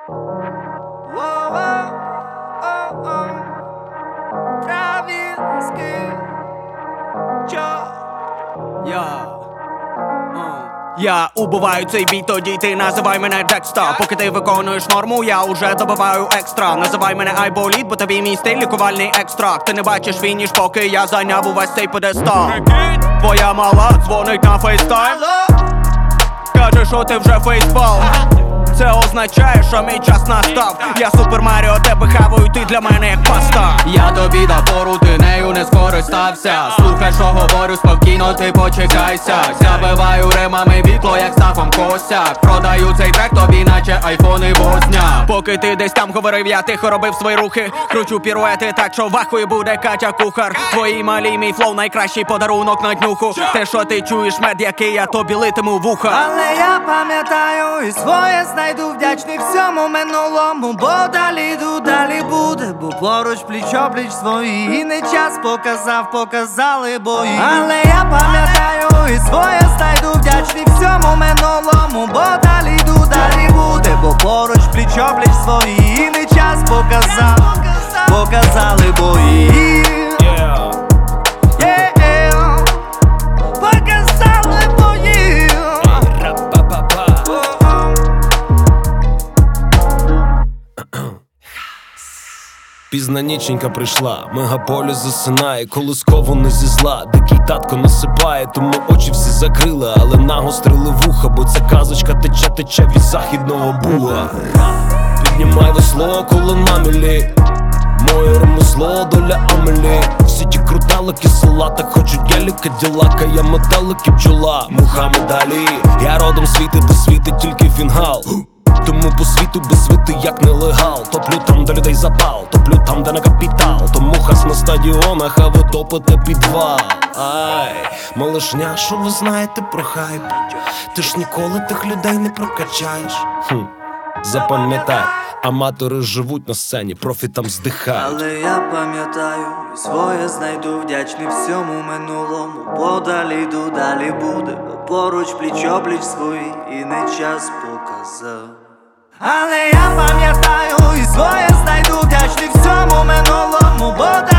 Я убиваю цей біт, тоді ти називай мене Декста. Поки ти виконуєш норму, я уже добиваю екстра. Називай мене айболіт, бо тобі мій стиль лікувальний екстракт. Ти не бачиш фініш, поки я зайняв увесь цей педестал. Твоя мала дзвонить на фейстайм, каже, що ти вже фейспал. Це означає, що мій час настав. Я Супер Маріо, тебе хаваю, ти для мене як паста. Я тобі дав пору, ти нею не скористався. Слухай, що говорю, спокійно, ти почекайся. Забиваю римами вітло, як Стафом Косяк. Продаю цей трек тобі, наче айфони возня. Поки ти десь там говорив, я тихо робив свої рухи. Кручу піруети, так що вахою буде Катя Кухар. Твої малі, мій флоу, найкращий подарунок на днюху. Те, що ти чуєш, мед, який я тобі литиму в уха. Але я пам'ятаю і своє знайду, вдячний всьому минулому, бо далі буде, бо поруч пліч-опліч свої. І не час показали бої. Але я пам'ятаю і своє знайду, вдячний всьому минулому, бо далі буде, бо поруч пліч-опліч свої. І не час показали бої. Пізна ніченька прийшла, мегаполіс засинає, колисково не зі зла, дикий татко насипає, тому очі всі закрили, але нагострили вуха, бо ця казочка тече від західного буга. Піднімай весло, коли на мілі, моє ремесло, доля Амелі. Всі ті крутелики, салата, хочуть геліка, ділака, я метелики, бджола, Мухаммед Алі. Я родом світи, де світить тільки фінгал, тому по світу без свити як нелегал. Топлю там, де людей запал, топлю там, де не капітал. Тому хас на стадіонах, а ви топите підвал. Ай, малишня, що ви знаєте про хайп? Ти ж ніколи тих людей не прокачаєш. Запам'ятай, аматори живуть на сцені, профі там здихають. Але я пам'ятаю і своє знайду, вдячний всьому минулому, бо далі буде, бо поруч пліч-опліч свої. І не час показав. Але я пам'ятаю і своє знайду, вдячний всьому минулому, бо